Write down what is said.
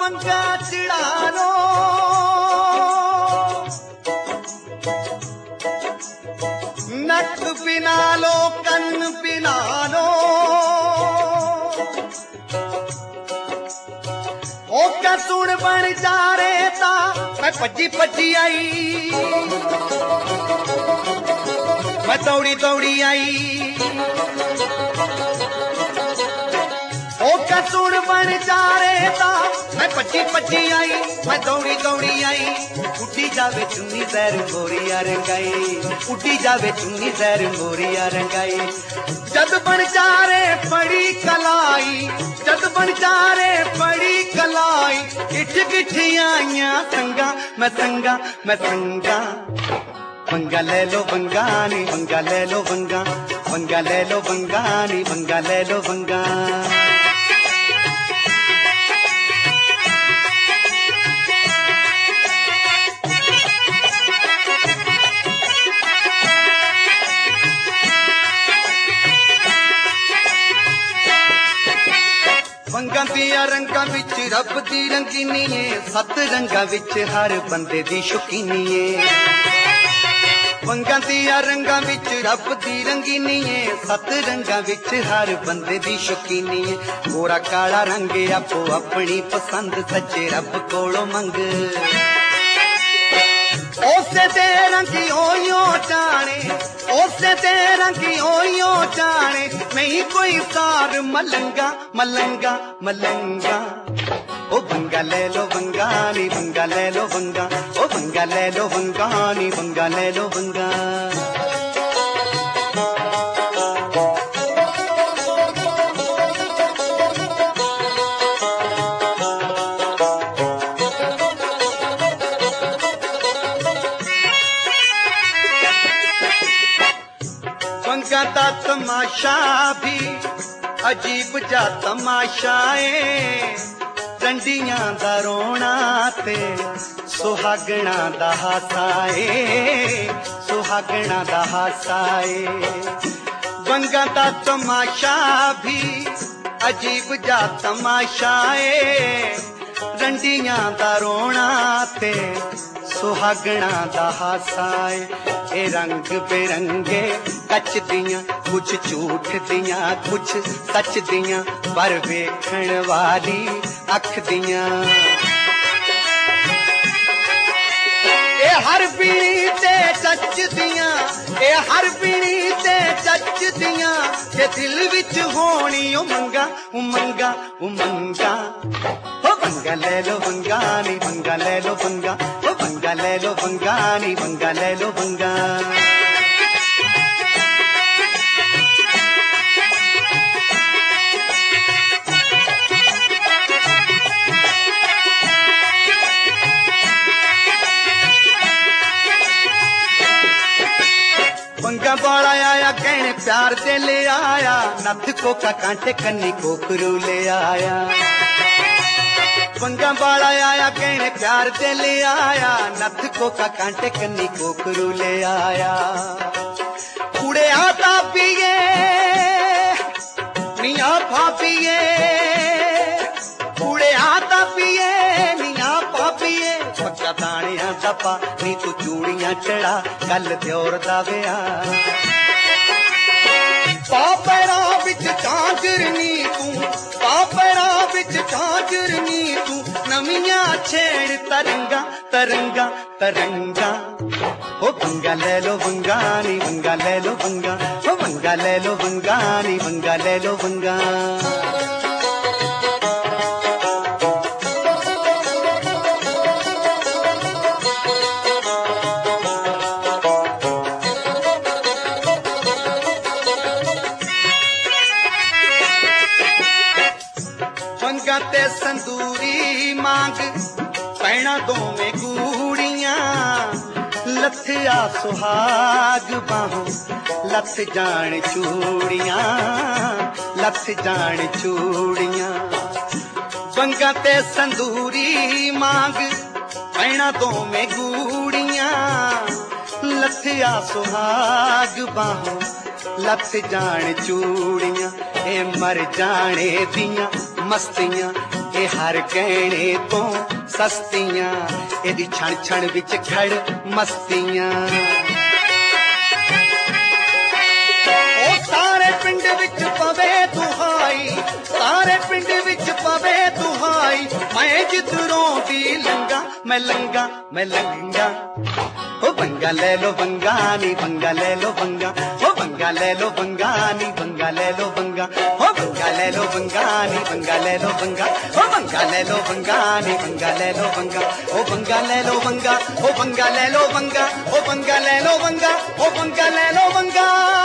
वंगा चिड़ा लो नक पिना लो कन्न पिना लो ओ क्या सुन बन जा रे ता मैं भजी भजी आई मैं दौड़ी दौड़ी आई ओ क्या सुन बन जा रे ता मैं भजी भजी आई मैं दौड़ी दौड़ी आई उठी जावे चुन्नी सैर मोरिया रंगाई उठी जावे चुन्नी सैर मोरिया रंगाई जद बन जा रे बड़ी कलाई जद बन जा रे बड़ी कलाई गिठ गिठियां संगा मैं संगा मैं संगा वंगा ले लो वंगा नी वंगा ले लो वंगा वंगा ले लो वंगा नी वंगा ले लो वंगा वंगा दिया रंगा विच रब दी रंगीनी है सत रंगा विच हर बंदे दी शौकीनी है वंगा दिया रंगा विच रब दी रंगीनी है सत रंगा विच हर बंदे दी शौकीनी है गोरा काला रंग आपो अपनी पसंद सच्चे रब कोलों मंग ओसे ते रंगी ओयो जाने ओसे ते रंगी ओयो जाने नहीं कोई सार मलंगा मलंगा मलंगा ओ वंगा ले लो वंगा नी वंगा ले लो वंगा ओ वंगा ले लो वंगा नी वंगा ले लो वंगा वंगा दा तमाशा भी अजीब जा तमाशाए रंडियां दा रोना ते सुहागना दा हासाए सुहागना दा हासाए वंगा दा तमाशा भी अजीब जा तमाशाए रंडियां दा रोना ते सुहागना दा हासाए ए रंग बिरंगे कच दियां कुछ झूठ दियां कुछ सच दियां पर वेखण वाली अख दियां ए हर पीड़ी ते चच दियां ए हर पीड़ी ते चच दियां के दिल विच होनी उमंगा उमंगा उमंगा ओ वंगा ले लो वंगा नी वंगा ले लो वंगा ओ वंगा ले लो वंगा नी वंगा ले लो वंगा वंगा बाला आया कहने प्यार से ले आया नथ को का कांटे कन्नी कोकरू ले आया वंगा बाला आया कहने प्यार से ले आया नथ को का कांटे कन्नी कोकरू ले आया कूड़े आता पिए निया भापिए कूड़े आता पिए निया भापिए पक्का दानिया दपा नी तू चूड़ियां चढ़ा कल द्योर दा विआह पापरा विच झांजरनी तू पापरा विच झांजरनी तू नवियां छेड़ तरंगा तरंगा तरंगा ओ वंगा ले लो वंगा नी वंगा ले लो वंगा ओ वंगा ले लो वंगा नी वंगा ले लो वंगा वंगा ते संदूरी मांग पैना दोवें कूड़ियां लथिया सुहाग बाहों लथ जान चूड़ियां लथ जान चूड़ियां वंगा ते संदूरी मांग पैना दोवें कूड़ियां लथिया सुहाग बाहों लथ जान चूड़ियां ए मर जाने दियां मस्तियां ए हर कहने तो सस्तियां एदी छण छण विच खड़ मस्तियां ओ सारे पिंड विच पवे दुहाई सारे पिंड विच पवे दुहाई मैं जिधरों भी लंगा मैं लंगा मैं लंगा ओ बंगा ले लो बंगा नी बंगा ले लो बंगा ओ बंगा ले लो बंगा नी बंगा ले लो बंगा ओ बंगा ले लो बंगा नी बंगा ले लो बंगा ओ बंगा ले लो बंगा नी बंगा ले लो बंगा ओ बंगा ले लो बंगा ओ बंगा ले लो बंगा ओ बंगा ले लो बंगा ओ बंगा ले लो बंगा